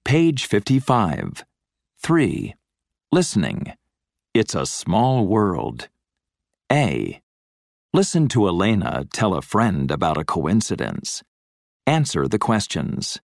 Page 55. 3. Listening. It's a small world. A. Listen to Elena tell a friend about a coincidence. Answer the questions.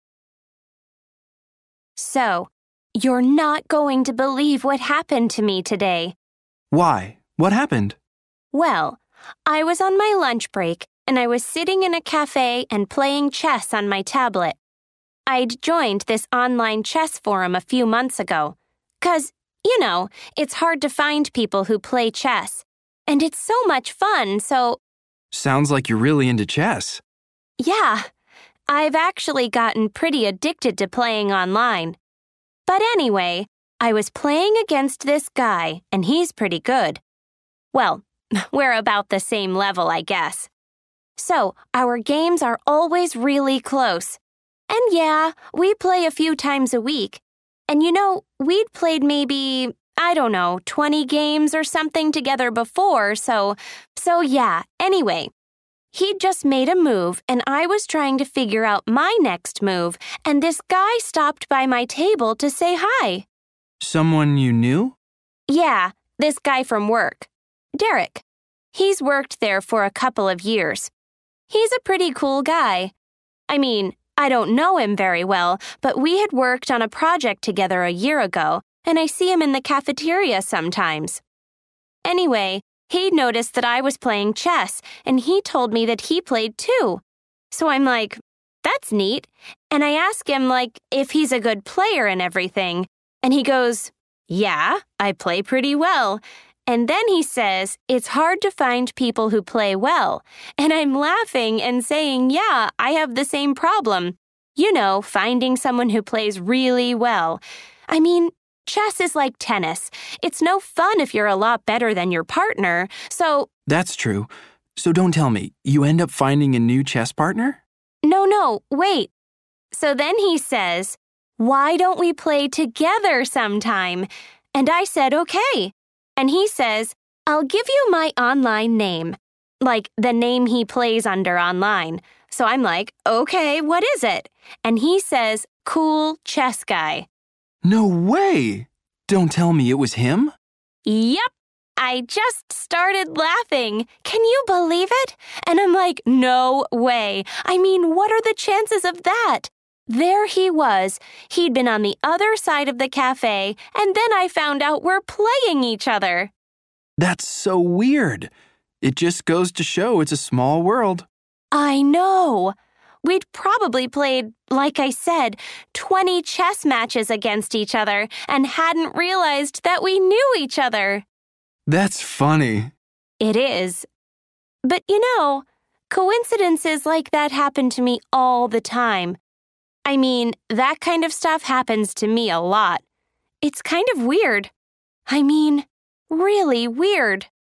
So, you're not going to believe what happened to me today. Why? What happened? Well, I was on my lunch break and I was sitting in a cafe and playing chess on my tablet. I'd joined this online chess forum a few months ago. 'Cause, it's hard to find people who play chess. And it's so much fun, so... Sounds like you're really into chess. Yeah, I've actually gotten pretty addicted to playing online. But anyway, I was playing against this guy, and he's pretty good. Well, we're about the same level, I guess. So, our games are always really close. And yeah, we play a few times a week. And we'd played maybe, 20 games or something together before, so yeah, anyway. He'd just made a move, and I was trying to figure out my next move, and this guy stopped by my table to say hi. Someone you knew? Yeah, this guy from work. Derek. He's worked there for a couple of years. He's a pretty cool guy. I mean, I don't know him very well, but we had worked on a project together a year ago, and I see him in the cafeteria sometimes. Anyway, he noticed that I was playing chess, and he told me that he played too. So I'm like, that's neat. And I ask him, if he's a good player and everything. And he goes, yeah, I play pretty well. And then he says, it's hard to find people who play well. And I'm laughing and saying, yeah, I have the same problem. Finding someone who plays really well. I mean, chess is like tennis. It's no fun if you're a lot better than your partner, so... That's true. So don't tell me, you end up finding a new chess partner? No, wait. So then he says, why don't we play together sometime? And I said, okay. And he says, I'll give you my online name. Like the name he plays under online. So I'm like, okay, what is it? And he says, Cool Chess Guy. No way! Don't tell me it was him? Yep. I just started laughing. Can you believe it? And I'm like, no way. I mean, what are the chances of that? There he was. He'd been on the other side of the cafe, and then I found out we're playing each other. That's so weird. It just goes to show it's a small world. I know. We'd probably played, like I said, 20 chess matches against each other and hadn't realized that we knew each other. That's funny. It is. But coincidences like that happen to me all the time. I mean, that kind of stuff happens to me a lot. It's kind of weird. I mean, really weird.